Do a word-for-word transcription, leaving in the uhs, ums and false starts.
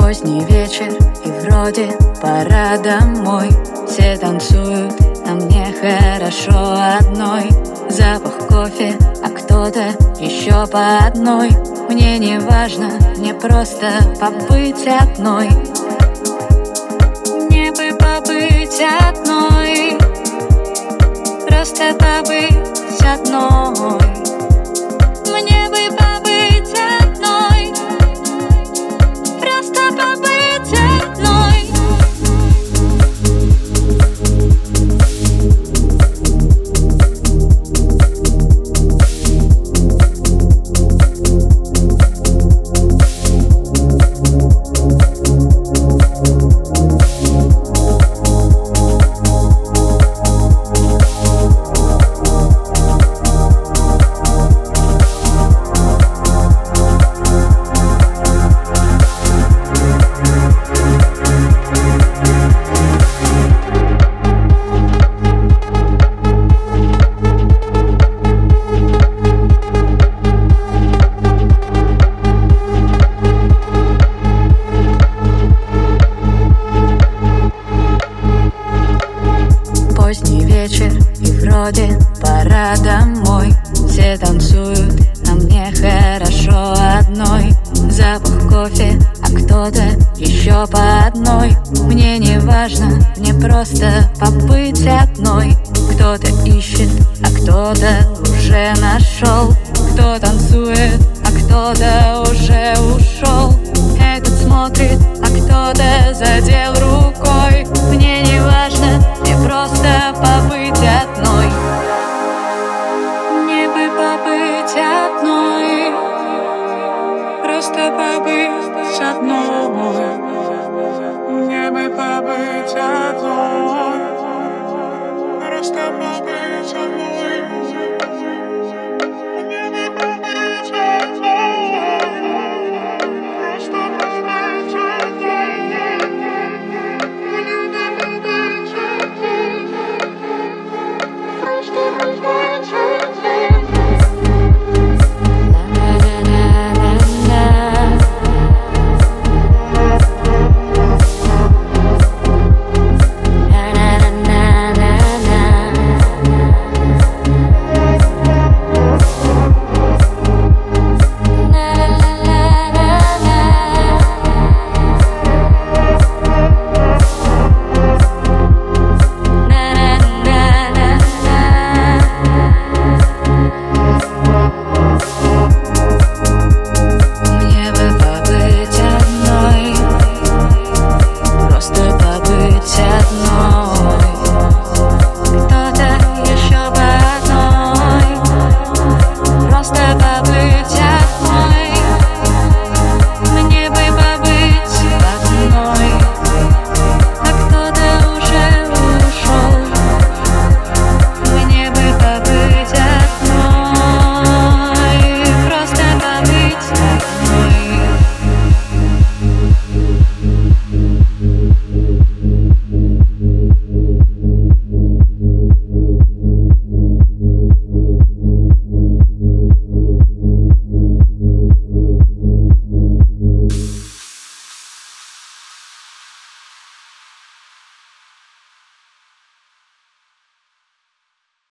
Поздний вечер, и вроде пора домой. Все танцуют, а мне хорошо одной. Запах кофе, а кто-то еще по одной. Мне не важно, мне просто побыть одной. Мне бы побыть одной, просто побыть одной. Мне бы побыть одной, просто побыть одной. Поздний вечер, и вроде пора домой. Все танцуют, а мне хорошо одной. Запах кофе, а кто-то еще по одной. Мне не важно, мне просто побыть одной. Кто-то ищет, а кто-то уже нашел. Кто танцует, а кто-то уже ушел. Этот смотрит, а кто-то задел рукой. Мне не важно, мне просто побыть одной. Мне бы побыть одной, просто побыть одной. Мне бы побыть одной, просто побыть одной.